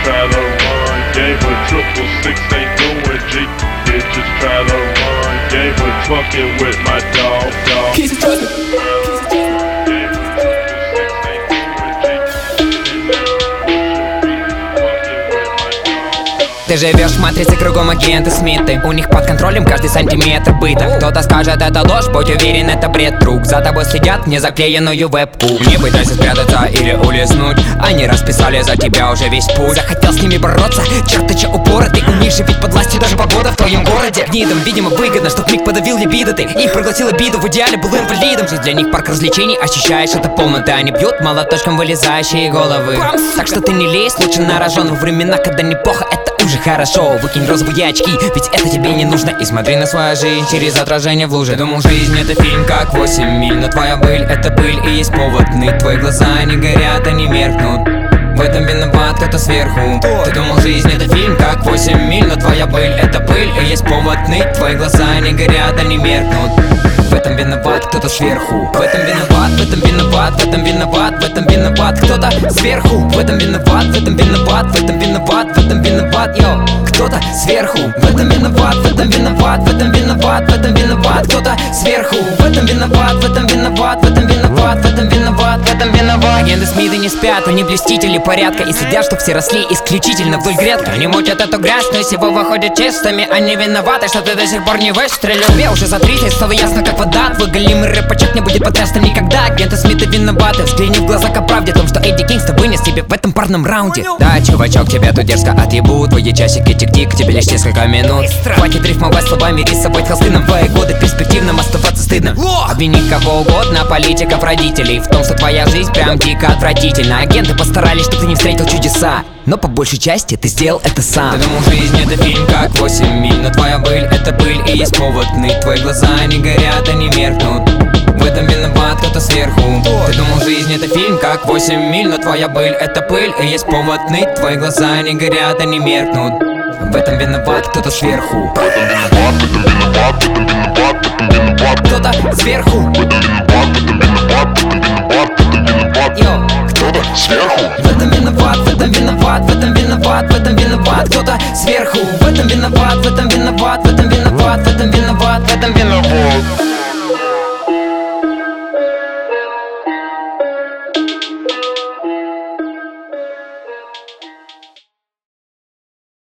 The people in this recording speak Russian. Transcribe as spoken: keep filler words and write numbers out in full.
try to run game, but triple six ain't doing G. Bitches try to run game, but fucking with my dog, dog. Keep it trusting. Ты живешь в матрице, кругом агенты Смиты. У них под контролем каждый сантиметр быта. Кто-то скажет, это ложь, будь уверен, это бред, друг. За тобой следят в незаклеенную вебку. Не пытайся спрятаться или улизнуть. Они расписали за тебя уже весь путь. Захотел с ними бороться, черт ты че упоротый. У них же ведь под властью даже погода в твоем городе. Гнидам, видимо, выгодно, чтоб миг подавил либидо ты. Их проглотил обиду, в идеале был инвалидом. Жизнь для них парк развлечений, ощущаешь это полноты. Они бьют молоточком вылезающие головы. Так что ты не лезь, лучше на рожон. Во времена, когда неплохо, это уже хорошо. Выкинь розовые очки, ведь это тебе не нужно. И смотри на свою жизнь через отражение в луже. Думал, жизнь это фильм, как восемь миль. Но твоя быль это пыль и есть повод ныть. Твои глаза не горят, они меркнут. В этом виноват кто-то сверху. Ты думал, жизнь это фильм, как восемь миль. Но твоя быль это пыль и есть повод ныть. Твои глаза не горят, они меркнут. В этом виноват кто-то сверху. В этом виноват, в этом виноват, в этом виноват, в этом виноват кто-то сверху. В этом виноват, в этом виноват, в этом виноват, в этом виноват, йо, кто-то сверху. В этом виноват, в этом виноват, в этом виноват, в этом виноват кто-то сверху. В этом виноват, в этом виноват, в этом виноват, в этом виноват, в этом виноват. Агенты Смиты не спят, они блюстители порядка и следят, чтоб все росли исключительно вдоль грядки. Они мутят эту грязь, но всего выходят чистыми. Они виноваты, что ты до сих пор не выстрелил. Тебе уже за тридцать стало ясно, как вода. Твой голимый рэпачок не будет потрясным никогда. Агенты Смиты виноваты, взгляни в глаза к правде. О том, что Эдди Кингстон вынес тебе в этом парном раунде. Да, чувачок, тебя тут дерзко отъебут. Твои часики тик-тик, тебе лишь несколько минут. Хватит рифмовать словами, рисовать холсты. На твои годы перспективным оставаться стыдно. Обвинить кого угодно, политиков, родителей, в том, что твоя жизнь прям дико отвратительна. Агенты постарались, чтобы ты не встретил чудеса, но по большей части ты сделал это сам. Ты думал, жизнь это фильм, как восемь миль. Но твоя быль это пыль и есть повод ныть. Твои глаза не горят, они меркнут. В этом виноват кто-то сверху. Ты думал, жизнь это фильм, как восемь миль. Но твоя быль это пыль и есть повод ныть. Твои глаза не горят, они меркнут. В этом виноват кто-то сверху. В этом виноват, в этом виноват, в этом виноват, в этом виноват кто-то сверху. В этом виноват, в этом виноват, в этом виноват, в этом виноват Йо, кто-то сверху. В этом виноват, в этом виноват, в этом виноват, в этом виноват кто-то сверху. В этом виноват, в этом виноват, в этом виноват, в этом виноват, в этом виноват.